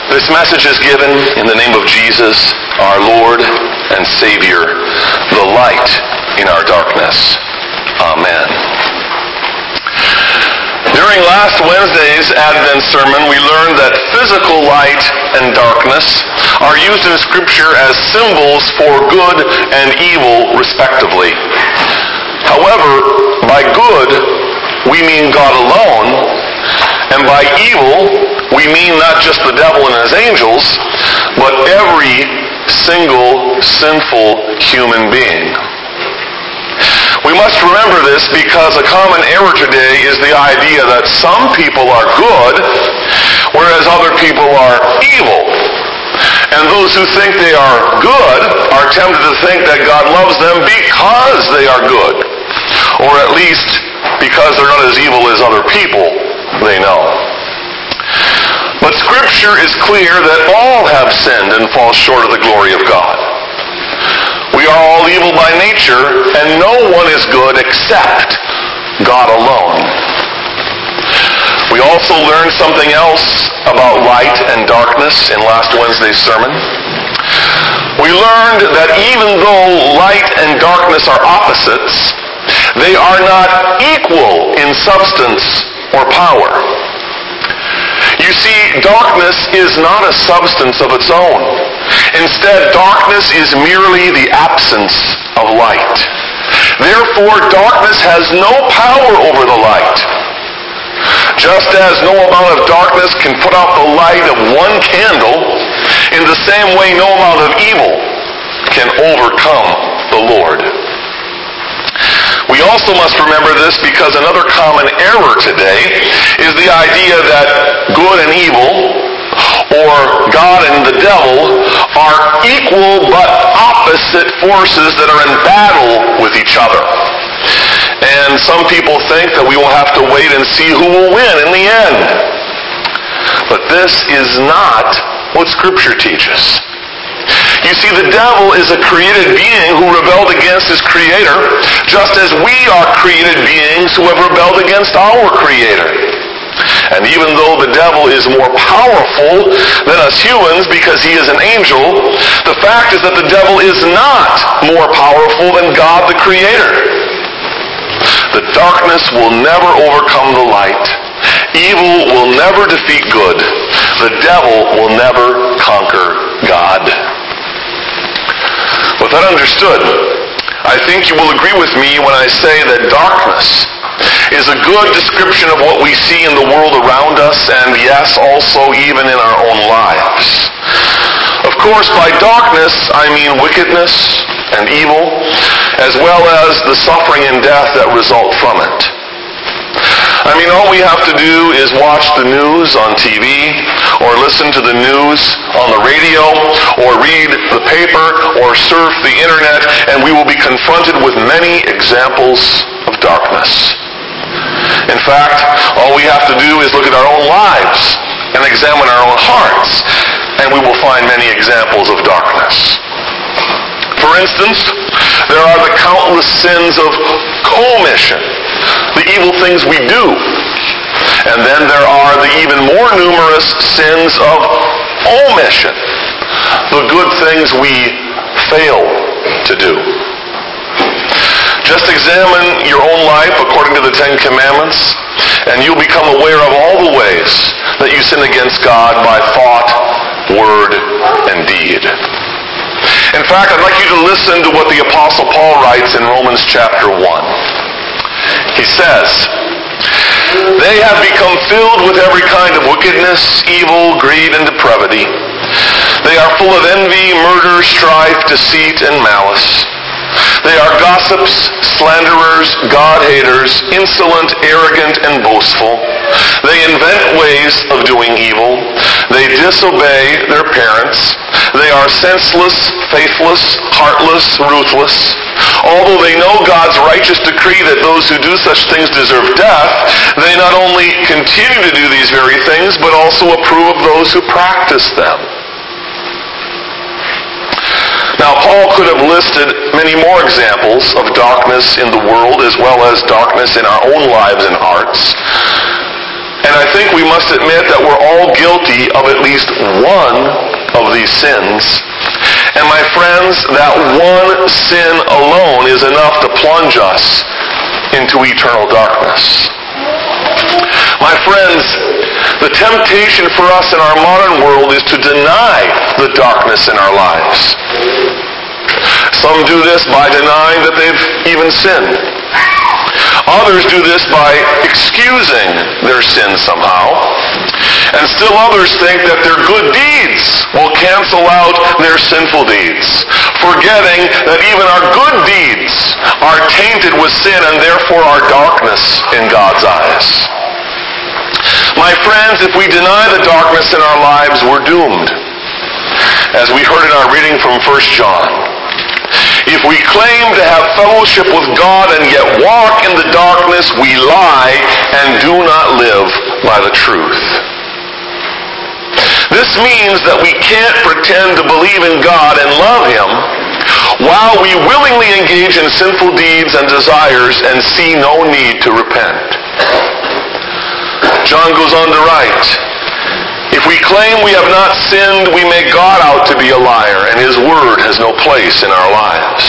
This message is given in the name of Jesus, our Lord and Savior, the light in our darkness. Amen. During last Wednesday's Advent sermon, we learned that physical light and darkness are used in Scripture as symbols for good and evil, respectively. However, by good, we mean God alone, and by evil, we mean not just the devil and his angels, but every single sinful human being. We must remember this because a common error today is the idea that some people are good, whereas other people are evil. And those who think they are good are tempted to think that God loves them because they are good, or at least because they're not as evil as other people they know. But Scripture is clear that all have sinned and fall short of the glory of God. We are all evil by nature, and no one is good except God alone. We also learned something else about light and darkness in last Wednesday's sermon. We learned that even though light and darkness are opposites, they are not equal in substance or power. You see, darkness is not a substance of its own. Instead, darkness is merely the absence of light. Therefore, darkness has no power over the light. Just as no amount of darkness can put out the light of one candle, in the same way no amount of evil can overcome the Lord. We also must remember this because another common error today is the idea that good and evil, or God and the devil, are equal but opposite forces that are in battle with each other. And some people think that we will have to wait and see who will win in the end. But this is not what Scripture teaches. You see, the devil is a created being who rebelled against his Creator, just as we are created beings who have rebelled against our Creator. And even though the devil is more powerful than us humans because he is an angel, the fact is that the devil is not more powerful than God the Creator. The darkness will never overcome the light. Evil will never defeat good. The devil will never conquer God. With that understood, I think you will agree with me when I say that darkness is a good description of what we see in the world around us, and yes, also even in our own lives. Of course, by darkness, I mean wickedness and evil, as well as the suffering and death that result from it. I mean, all we have to do is watch the news on TV, or listen to the news on the radio, or read the paper, or surf the internet, and we will be confronted with many examples of darkness. In fact, all we have to do is look at our own lives and examine our own hearts, and we will find many examples of darkness. For instance, there are the countless sins of commission, the evil things we do. And then there are the even more numerous sins of omission, the good things we fail to do. Just examine your own life according to the Ten Commandments, and you'll become aware of all the ways that you sin against God by thought, word, and deed. In fact, I'd like you to listen to what the Apostle Paul writes in Romans chapter 1. He says, "They have become filled with every kind of wickedness, evil, greed, and depravity. They are full of envy, murder, strife, deceit, and malice. They are gossips, slanderers, God-haters, insolent, arrogant, and boastful. They invent ways of doing evil. They disobey their parents. They are senseless, faithless, heartless, ruthless. Although they know God's righteous decree that those who do such things deserve death, they not only continue to do these very things, but also approve of those who practice them." Now, Paul could have listed many more examples of darkness in the world as well as darkness in our own lives and hearts. And I think we must admit that we're all guilty of at least one of these sins. And my friends, that one sin alone is enough to plunge us into eternal darkness. My friends, the temptation for us in our modern world is to deny the darkness in our lives. Some do this by denying that they've even sinned. Others do this by excusing their sin somehow. And still others think that their good deeds will cancel out their sinful deeds, forgetting that even our good deeds are tainted with sin and therefore are darkness in God's eyes. My friends, if we deny the darkness in our lives, we're doomed. As we heard in our reading from 1 John. If we claim to have fellowship with God and yet walk in the darkness, we lie and do not live by the truth. This means that we can't pretend to believe in God and love Him while we willingly engage in sinful deeds and desires and see no need to repent. John goes on to write, if we claim we have not sinned, we make God out to be a liar, and His word has no place in our lives.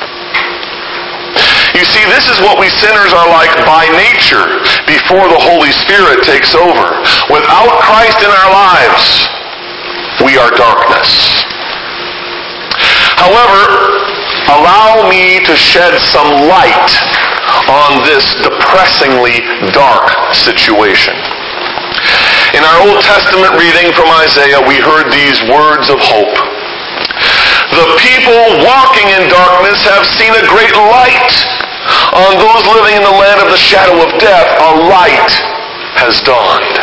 You see, this is what we sinners are like by nature before the Holy Spirit takes over. Without Christ in our lives, we are darkness. However, allow me to shed some light on this depressingly dark situation. In our Old Testament reading from Isaiah, we heard these words of hope. The people walking in darkness have seen a great light. On those living in the land of the shadow of death, a light has dawned.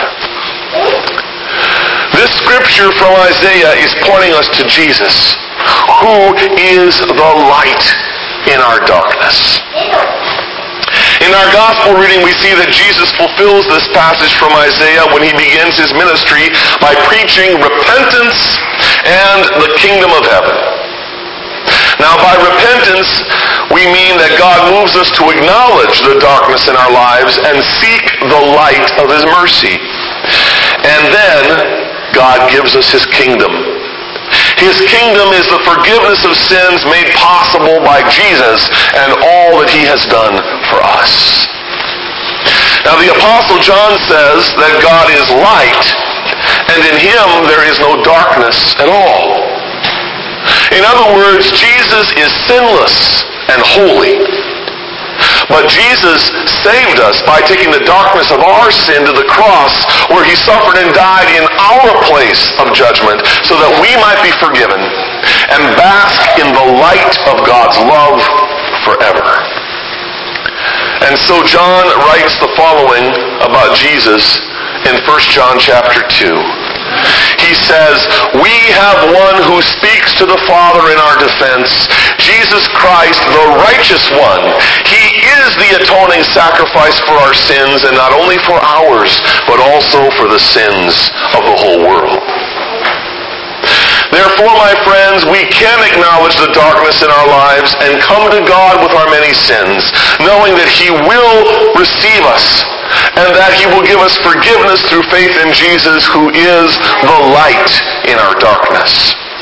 This scripture from Isaiah is pointing us to Jesus, who is the light in our darkness. In our gospel reading, we see that Jesus fulfills this passage from Isaiah when He begins His ministry by preaching repentance and the kingdom of heaven. Now, by repentance, we mean that God moves us to acknowledge the darkness in our lives and seek the light of His mercy. And then, God gives us His kingdom. His kingdom is the forgiveness of sins made possible by Jesus and all that He has done for us. Now the Apostle John says that God is light, and in Him there is no darkness at all. In other words, Jesus is sinless and holy. But Jesus saved us by taking the darkness of our sin to the cross, where He suffered and died in our place of judgment, so that we might be forgiven and bask in the light of God's love forever. And so John writes the following about Jesus in 1 John chapter 2. He says, we have one who speaks to the Father in our defense, Jesus Christ, the righteous one. He is the atoning sacrifice for our sins, and not only for ours, but also for the sins of the whole world. Therefore, my friends, we can acknowledge the darkness in our lives and come to God with our many sins, knowing that He will receive us and that He will give us forgiveness through faith in Jesus, who is the light in our darkness.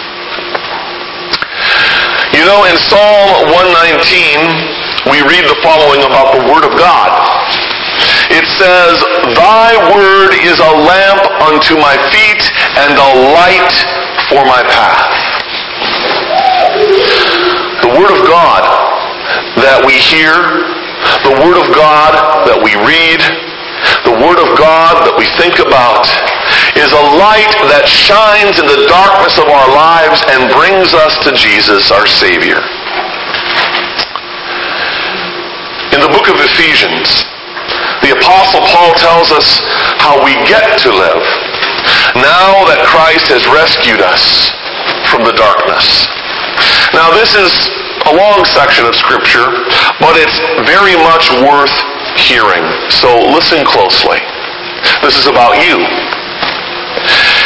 You know, in Psalm 119, we read the following about the Word of God. It says, thy word is a lamp unto my feet and a light for my path. The Word of God that we hear, the Word of God that we read, the Word of God that we think about, is a light that shines in the darkness of our lives and brings us to Jesus, our Savior. In the book of Ephesians, the Apostle Paul tells us how we get to live now that Christ has rescued us from the darkness. Now this is a long section of Scripture, but it's very much worth hearing. So listen closely. This is about you.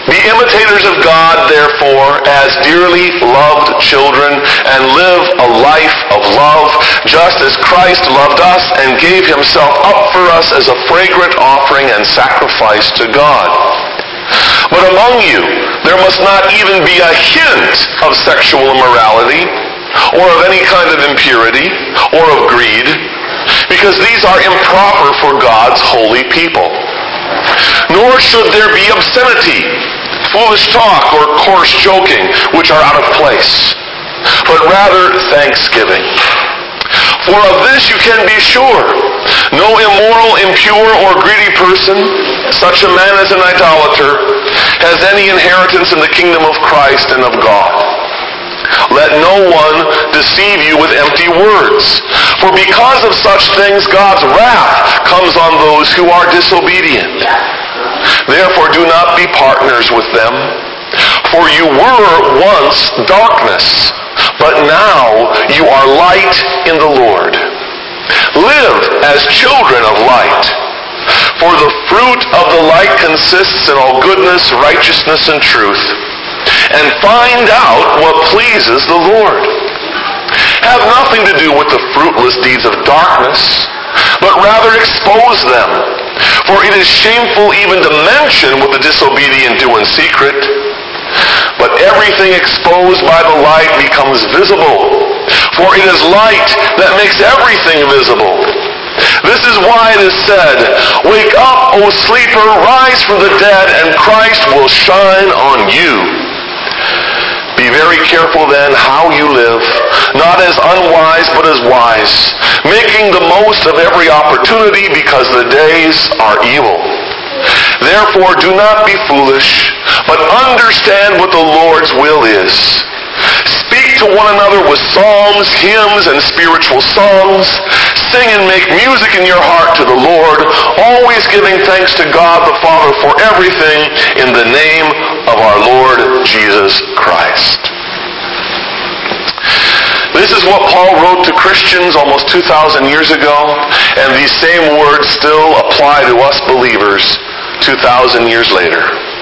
Be imitators of God, therefore, as dearly loved children, and live a life of love, just as Christ loved us and gave himself up for us as a fragrant offering and sacrifice to God. But among you, there must not even be a hint of sexual immorality, or of any kind of impurity, or of greed, because these are improper for God's holy people. Nor should there be obscenity, foolish talk, or coarse joking, which are out of place, but rather thanksgiving. For of this you can be sure, no immoral, impure, or greedy person, such a man as an idolater, has any inheritance in the kingdom of Christ and of God. Let no one deceive you with empty words, for because of such things God's wrath comes on those who are disobedient. Therefore do not be partners with them, for you were once darkness, but now you are light in the Lord. Live as children of light, for the fruit of the light consists in all goodness, righteousness, and truth. And find out what pleases the Lord. Have nothing to do with the fruitless deeds of darkness, but rather expose them. For it is shameful even to mention what the disobedient do in secret. But everything exposed by the light becomes visible. For it is light that makes everything visible. This is why it is said, "Wake up, O sleeper, rise from the dead, and Christ will shine on you." Be very careful then how you live, not as unwise but as wise, making the most of every opportunity because the days are evil. Therefore do not be foolish, but understand what the Lord's will is. Speak to one another with psalms, hymns, and spiritual songs. Sing and make music in your heart to the Lord, always giving thanks to God the Father for everything in the name of our Lord Jesus Christ. This is what Paul wrote to Christians almost 2,000 years ago, and these same words still apply to us believers 2,000 years later.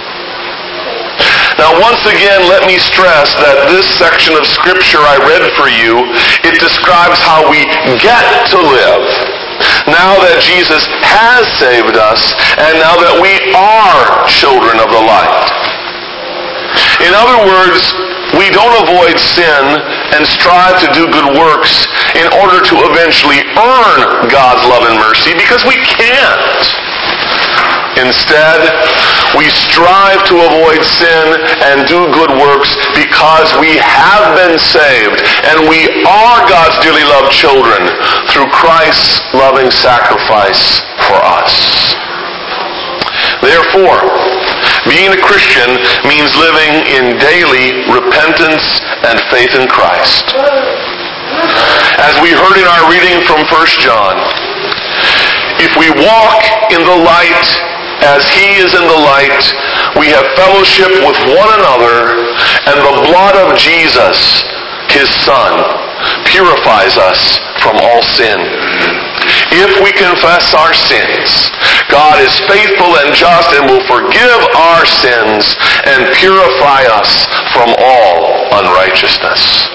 Now, once again, let me stress that this section of Scripture I read for you, it describes how we get to live now that Jesus has saved us and now that we are children of the light. In other words, we don't avoid sin and strive to do good works in order to eventually earn God's love and mercy, because we can't. Instead, we strive to avoid sin and do good works because we have been saved and we are God's dearly loved children through Christ's loving sacrifice for us. Therefore, being a Christian means living in daily repentance and faith in Christ. As we heard in our reading from 1 John, if we walk in the light as he is in the light, we have fellowship with one another, and the blood of Jesus, his Son, purifies us from all sin. If we confess our sins, God is faithful and just and will forgive our sins and purify us from all unrighteousness.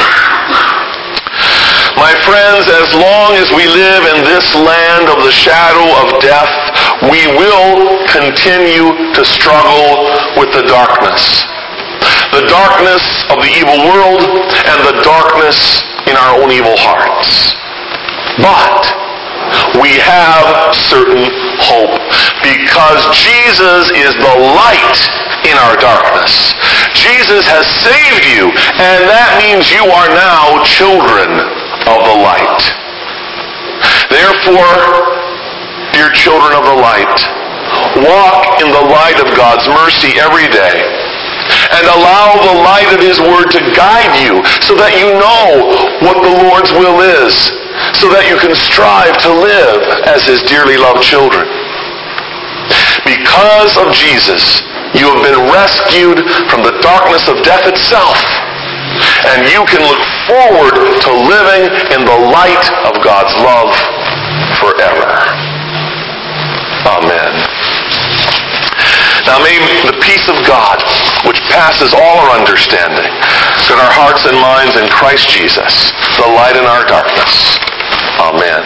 My friends, as long as we live in this land of the shadow of death, we will continue to struggle with the darkness. The darkness of the evil world and the darkness in our own evil hearts. But we have certain hope because Jesus is the light in our darkness. Jesus has saved you, and that means you are now children of the light. Therefore, dear children of the light, walk in the light of God's mercy every day and allow the light of his word to guide you so that you know what the Lord's will is, so that you can strive to live as his dearly loved children. Because of Jesus, you have been rescued from the darkness of death itself, and you can look forward to living in the light of God's love forever. Amen. Now may the peace of God, which passes all our understanding, guard our hearts and minds in Christ Jesus, the light in our darkness. Amen.